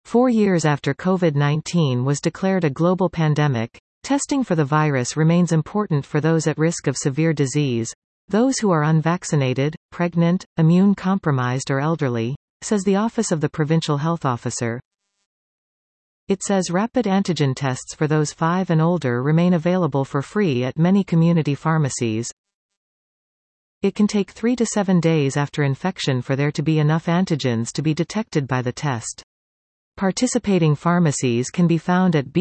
4 years after COVID-19 was declared a global pandemic, testing for the virus remains important for those at risk of severe disease, those who are unvaccinated, pregnant, immune-compromised or elderly, says the Office of the Provincial Health Officer. It says rapid antigen tests for those 5 and older remain available for free at many community pharmacies. It can take 3 to 7 days after infection for there to be enough antigens to be detected by the test. Participating pharmacies can be found at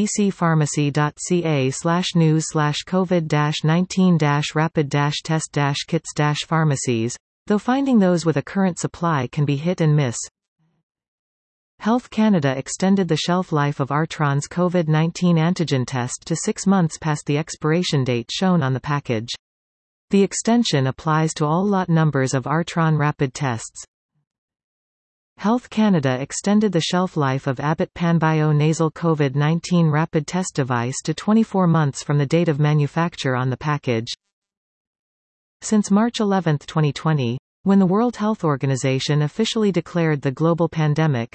bcpharmacy.ca/news/covid-19-rapid-test-kits-pharmacies, though finding those with a current supply can be hit and miss. Health Canada extended the shelf life of Artron's COVID-19 antigen test to 6 months past the expiration date shown on the package. The extension applies to all lot numbers of Artron rapid tests. Health Canada extended the shelf life of Abbott Panbio nasal COVID-19 rapid test device to 24 months from the date of manufacture on the package. Since March 11, 2020, when the World Health Organization officially declared the global pandemic,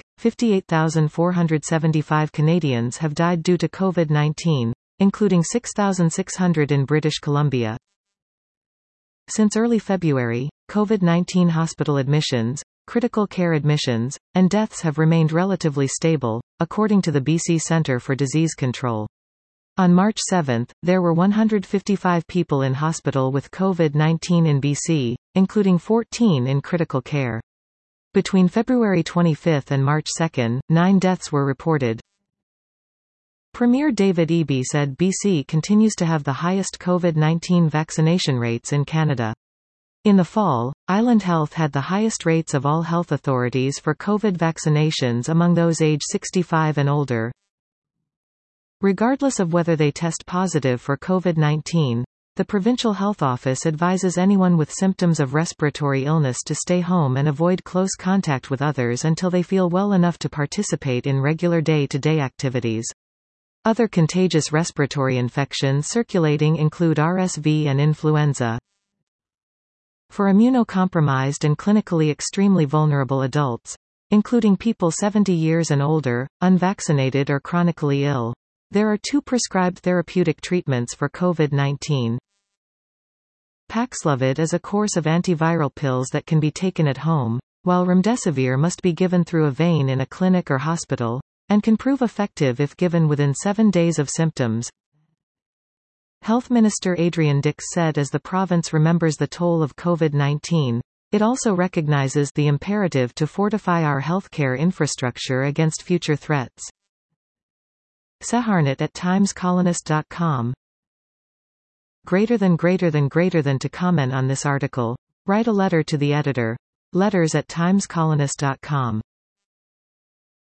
58,475 Canadians have died due to COVID-19, including 6,600 in British Columbia. Since early February, COVID-19 hospital admissions, critical care admissions, and deaths have remained relatively stable, according to the BC Centre for Disease Control. On March 7, there were 155 people in hospital with COVID-19 in BC, including 14 in critical care. Between February 25 and March 2, 9 deaths were reported. Premier David Eby said BC continues to have the highest COVID-19 vaccination rates in Canada. In the fall, Island Health had the highest rates of all health authorities for COVID vaccinations among those aged 65 and older. Regardless of whether they test positive for COVID-19, the Provincial Health Office advises anyone with symptoms of respiratory illness to stay home and avoid close contact with others until they feel well enough to participate in regular day-to-day activities. Other contagious respiratory infections circulating include RSV and influenza. For immunocompromised and clinically extremely vulnerable adults, including people 70 years and older, unvaccinated or chronically ill, there are 2 prescribed therapeutic treatments for COVID-19. Paxlovid is a course of antiviral pills that can be taken at home, while remdesivir must be given through a vein in a clinic or hospital, and can prove effective if given within 7 days of symptoms. Health Minister Adrian Dix said as the province remembers the toll of COVID-19, it also recognizes the imperative to fortify our healthcare infrastructure against future threats. Saharnat at timescolonist.com. Greater than to comment on this article, write a letter to the editor. Letters@timescolonist.com.